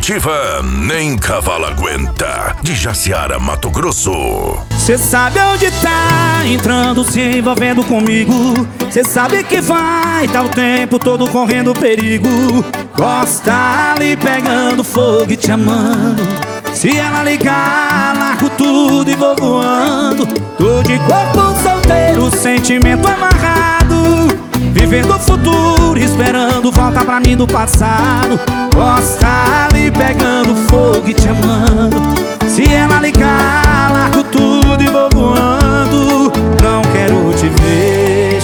Nativa, nem cavalo aguenta. De Jaciara, Mato Grosso. Cê sabe onde tá entrando, se envolvendo comigo. Cê sabe que vai, tá o tempo todo correndo perigo. Gosta ali pegando fogo e te amando. Se ela ligar, largo tudo e vou voando. Tô de corpo solteiro, sentimento amarrado, vivendo o futuro, esperando volta pra mim do passado. Gosta ali pegando fogo e te amando. Se ela ligar, largo tudo e vou voando. Não quero te ver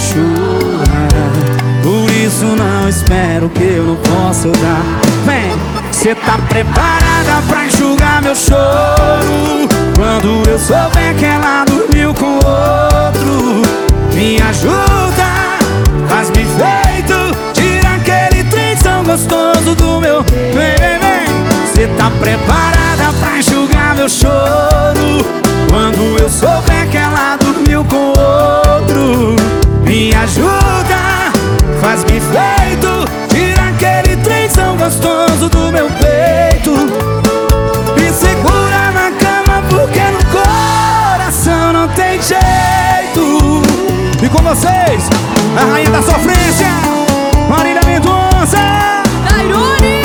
chorar, por isso não espero que eu não posso dar. Vem, cê tá preparada pra enxugar meu choro quando eu souber que ela dormiu com outro? Me ajuda, faz-me feito, tira aquele trem tão gostoso do meu. Vem, vem, vem. Cê tá preparada pra enxugar meu choro quando eu souber que ela dormiu com outro? Me ajuda, faz-me feito, tira aquele trem tão gostoso do meu peito. Me segura na cama porque no coração não tem jeito. E com vocês, a rainha da sofrência, Marília Mendonça. Tairone,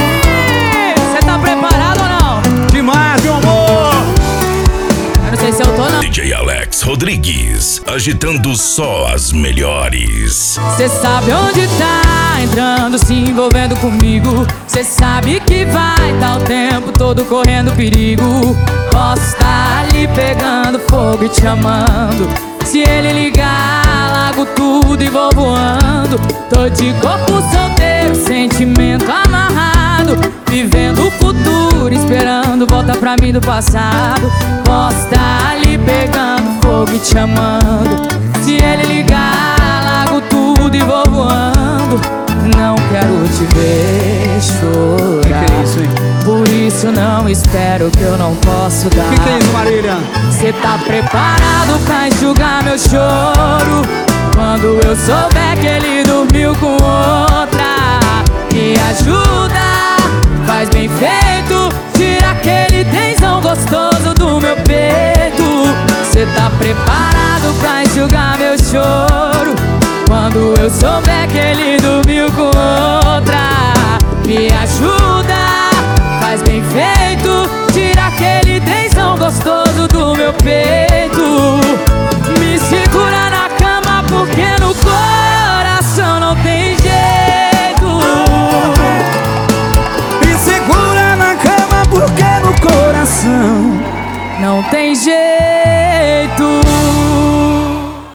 cê tá preparado ou não? Demais, meu amor. Eu não sei se eu tô não. DJ Alex Rodrigues, agitando só as melhores. Cê sabe onde tá entrando, se envolvendo comigo. Cê sabe que vai, tá o tempo todo correndo perigo. Posso estar ali pegando fogo e te amando. Se ele ligar, largo tudo e vou voando. Tô de corpo solteiro, sentimento amarrado, vivendo o futuro, esperando volta pra mim do passado. Posso estar ali pegando fogo e te amando. Se ele ligar, largo tudo e vou voando. Não quero te ver chorar, Que é isso, hein? por isso não espero que eu não posso dar. Que é isso, Marília? Cê tá preparado pra enxugar meu choro quando eu souber que ele dormiu com outra? Me ajuda, faz bem feito, tira aquele tensão gostoso do meu peito. Cê tá preparado pra enxugar meu choro quando eu souber que ele dormiu com outra? Me ajuda, faz bem feito, tira aquele tensão gostoso do meu peito. Me segura na cama porque no coração não tem jeito. Me segura na cama porque no coração não tem jeito.